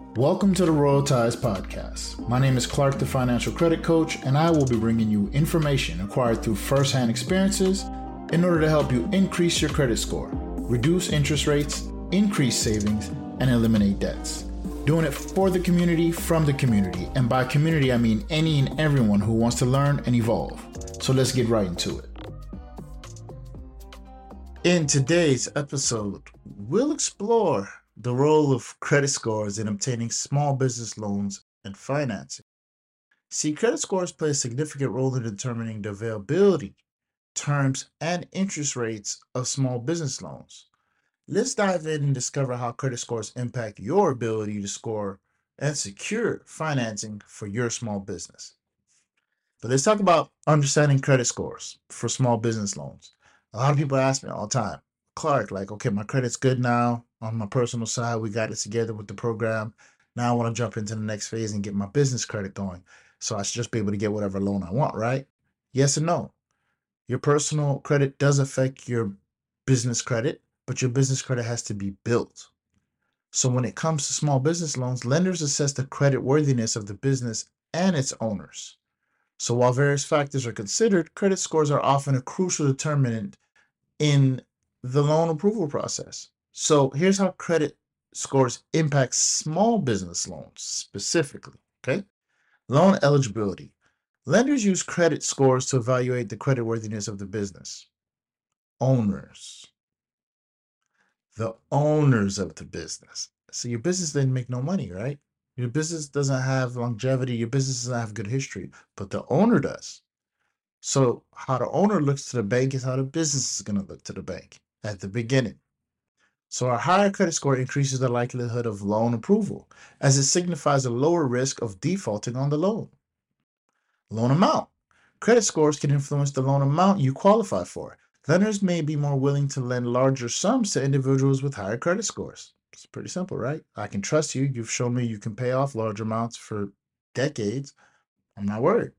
Welcome to the Royal Ties Podcast. My name is Clark, the Financial Credit Coach, and I will be bringing you information acquired through first-hand experiences in order to help you increase your credit score, reduce interest rates, increase savings, and eliminate debts. Doing it for the community, from the community, and by community I mean any and everyone who wants to learn and evolve. So let's get right into it. In today's episode, we'll explore the role of credit scores in obtaining small business loans and financing. See, credit scores play a significant role in determining the availability, terms, and interest rates of small business loans. Let's dive in and discover how credit scores impact your ability to score and secure financing for your small business. But let's talk about understanding credit scores for small business loans. A lot of people ask me all the time, Clark, okay, my credit's good now. On my personal side, we got it together with the program. Now I want to jump into the next phase and get my business credit going. So I should just be able to get whatever loan I want, right? Yes and no. Your personal credit does affect your business credit, but your business credit has to be built. So when it comes to small business loans, lenders assess the credit worthiness of the business and its owners. So while various factors are considered, credit scores are often a crucial determinant in the loan approval process. So here's how credit scores impact small business loans specifically, okay? Loan eligibility. Lenders use credit scores to evaluate the creditworthiness of the business. Owners. The owners of the business. So your business didn't make no money, right? Your business doesn't have longevity. Your business doesn't have good history, but the owner does. So how the owner looks to the bank is how the business is going to look to the bank at the beginning. So a higher credit score increases the likelihood of loan approval, as it signifies a lower risk of defaulting on the loan. Loan amount. Credit scores can influence the loan amount you qualify for. Lenders may be more willing to lend larger sums to individuals with higher credit scores. It's pretty simple, right? I can trust you. You've shown me you can pay off large amounts for decades. I'm not worried.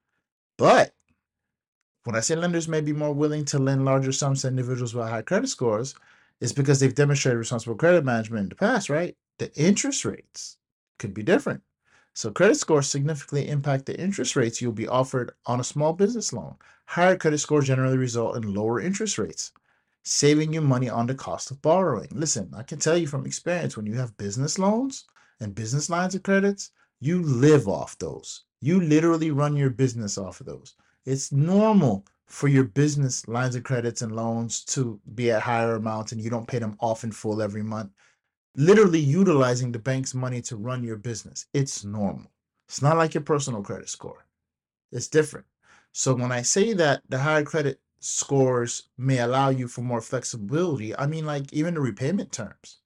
But when I say lenders may be more willing to lend larger sums to individuals with high credit scores, it's because they've demonstrated responsible credit management in the past, right? The interest rates could be different. So credit scores significantly impact the interest rates you'll be offered on a small business loan. Higher credit scores generally result in lower interest rates, saving you money on the cost of borrowing. Listen, I can tell you from experience, when you have business loans and business lines of credits, you live off those. You literally run your business off of those. It's normal for your business lines of credits and loans to be at higher amounts and you don't pay them off in full every month. Literally utilizing the bank's money to run your business. It's normal. It's not like your personal credit score. It's different. So when I say that the higher credit scores may allow you for more flexibility, I mean like even the repayment terms.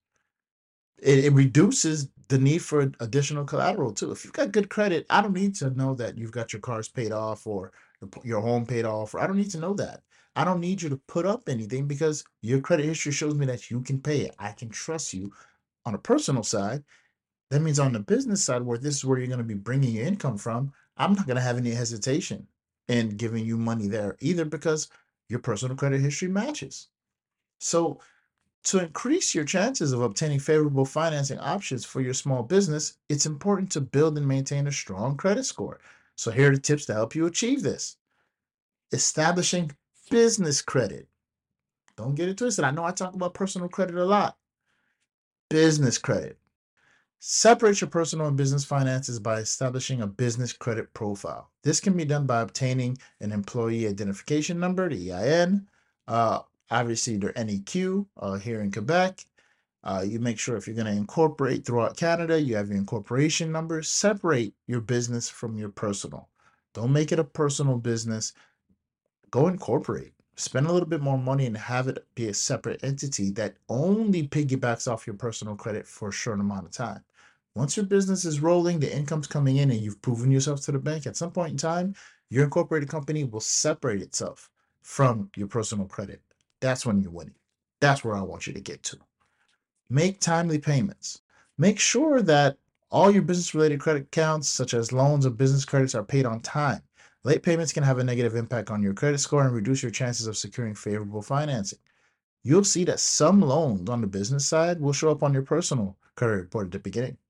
It reduces the need for additional collateral too. If you've got good credit, I don't need to know that you've got your cars paid off or your home paid off. Or I don't need to know that. I don't need you to put up anything because your credit history shows me that you can pay it. I can trust you on a personal side. That means on the business side, where this is where you're going to be bringing your income from, I'm not going to have any hesitation in giving you money there either because your personal credit history matches. So to increase your chances of obtaining favorable financing options for your small business, it's important to build and maintain a strong credit score. So here are the tips to help you achieve this. Establishing business credit. Don't get it twisted. I know I talk about personal credit a lot. Business credit. Separate your personal and business finances by establishing a business credit profile. This can be done by obtaining an employee identification number, the EIN, obviously their NEQ here in Quebec. You make sure if you're going to incorporate throughout Canada, you have your incorporation number. Separate your business from your personal. Don't make it a personal business. Go incorporate. Spend a little bit more money and have it be a separate entity that only piggybacks off your personal credit for a short amount of time. Once your business is rolling, the income's coming in, and you've proven yourself to the bank, at some point in time, your incorporated company will separate itself from your personal credit. That's when you're winning. That's where I want you to get to. Make timely payments. Make sure that all your business-related credit accounts, such as loans or business credits, are paid on time. Late payments can have a negative impact on your credit score and reduce your chances of securing favorable financing. You'll see that some loans on the business side will show up on your personal credit report at the beginning.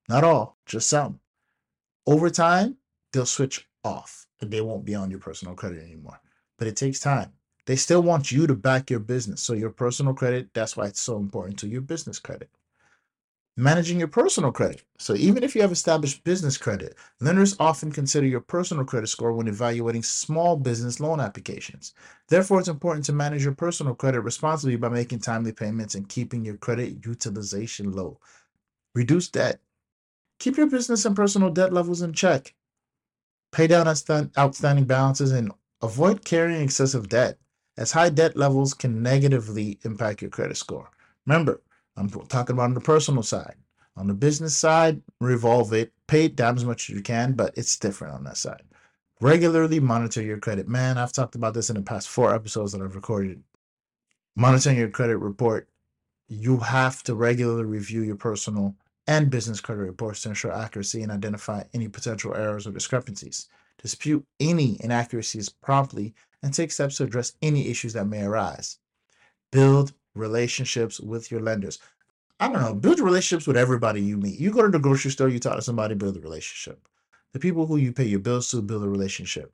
Not all, just some. Over time, they'll switch off and they won't be on your personal credit anymore. But it takes time. They still want you to back your business. So your personal credit, that's why it's so important to your business credit. Managing your personal credit. So even if you have established business credit, lenders often consider your personal credit score when evaluating small business loan applications. Therefore, it's important to manage your personal credit responsibly by making timely payments and keeping your credit utilization low. Reduce debt. Keep your business and personal debt levels in check. Pay down outstanding balances and avoid carrying excessive debt, as high debt levels can negatively impact your credit score. Remember, I'm talking about on the personal side. On the business side, revolve it, pay it down as much as you can, but it's different on that side. Regularly monitor your credit. Man, I've talked about this in the past 4 episodes that I've recorded. Monitoring your credit report. You have to regularly review your personal and business credit reports to ensure accuracy and identify any potential errors or discrepancies. Dispute any inaccuracies promptly and take steps to address any issues that may arise. Build relationships with your lenders. I don't know, build relationships with everybody you meet. You go to the grocery store, you talk to somebody, build a relationship. The people who you pay your bills to, build a relationship.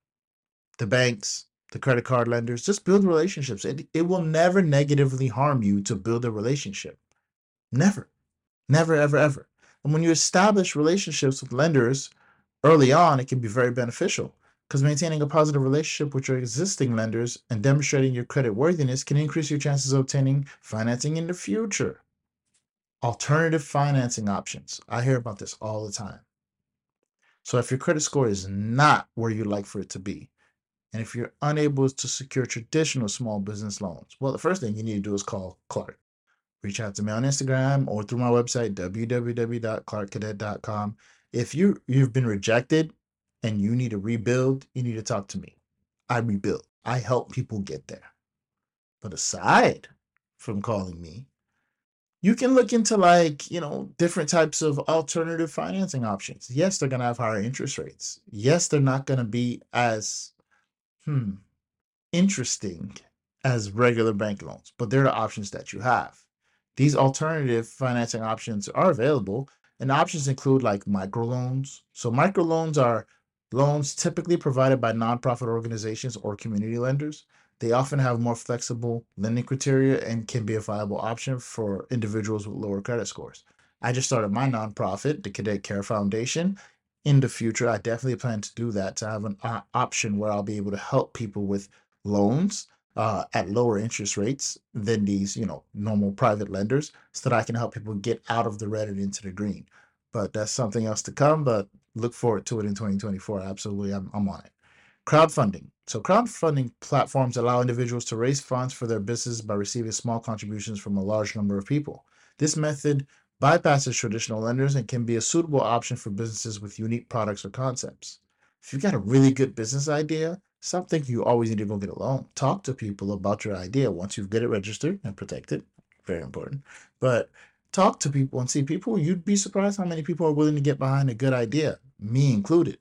The banks, the credit card lenders, just build relationships. It will never negatively harm you to build a relationship. Never. Never, ever, ever. And when you establish relationships with lenders early on, it can be very beneficial because maintaining a positive relationship with your existing lenders and demonstrating your credit worthiness can increase your chances of obtaining financing in the future. Alternative financing options. I hear about this all the time. So if your credit score is not where you'd like for it to be, and if you're unable to secure traditional small business loans, well, the first thing you need to do is call Clark. Reach out to me on Instagram or through my website, www.clarkcadet.com. If you've been rejected and you need to rebuild, you need to talk to me. I rebuild. I help people get there. But aside from calling me, you can look into different types of alternative financing options. Yes, they're going to have higher interest rates. Yes, they're not going to be as interesting as regular bank loans, but they're the options that you have. These alternative financing options are available, and the options include like microloans. So microloans are loans typically provided by nonprofit organizations or community lenders. They often have more flexible lending criteria and can be a viable option for individuals with lower credit scores. I just started my nonprofit, the Cadet Care Foundation. In the future, I definitely plan to do that, to have an option where I'll be able to help people with loans at lower interest rates than these, normal private lenders, so that I can help people get out of the red and into the green. But that's something else to come. But look forward to it in 2024. Absolutely, I'm on it. Crowdfunding. So crowdfunding platforms allow individuals to raise funds for their business by receiving small contributions from a large number of people. This method bypasses traditional lenders and can be a suitable option for businesses with unique products or concepts. If you've got a really good business idea, stop thinking you always need to go get a loan. Talk to people about your idea once you've got it registered and protected. Very important. But talk to people and see people. You'd be surprised how many people are willing to get behind a good idea, me included.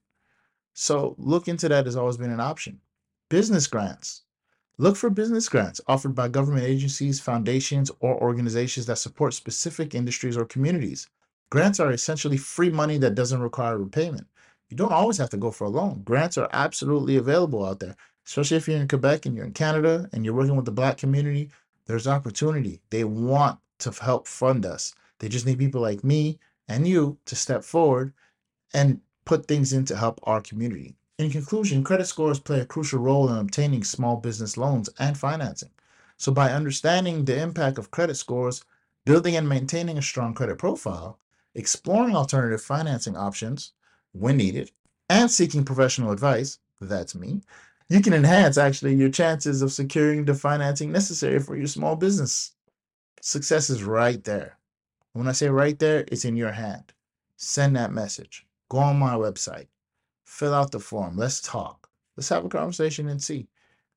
So look into that has always been an option. Business grants. Look for business grants offered by government agencies, foundations, or organizations that support specific industries or communities. Grants are essentially free money that doesn't require repayment. You don't always have to go for a loan. Grants are absolutely available out there, especially if you're in Quebec and you're in Canada and you're working with the Black community. There's opportunity. They want to help fund us. They just need people like me and you to step forward and put things in to help our community. In conclusion, credit scores play a crucial role in obtaining small business loans and financing. So, by understanding the impact of credit scores, building and maintaining a strong credit profile, exploring alternative financing options when needed, and seeking professional advice, that's me, you can enhance actually your chances of securing the financing necessary for your small business. Success is right there. When I say right there, it's in your hand. Send that message. Go on my website. Fill out the form. Let's talk. Let's have a conversation and see.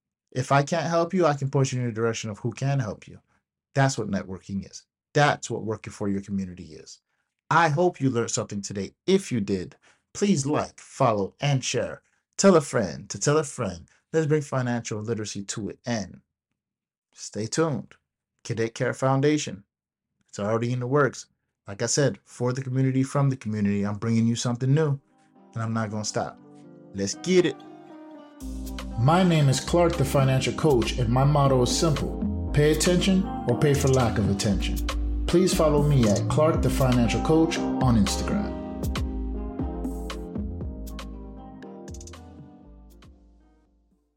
If I can't help you, I can point you in the direction of who can help you. That's what networking is. That's what working for your community is. I hope you learned something today. If you did, please like, follow, and share. Tell a friend to tell a friend. Let's bring financial literacy to an end. Stay tuned. Cadet Care Foundation. It's already in the works. Like I said, for the community, from the community, I'm bringing you something new, and I'm not going to stop. Let's get it. My name is Clark, the Financial Coach, and my motto is simple: pay attention or pay for lack of attention. Please follow me at Clark, the Financial Coach on Instagram.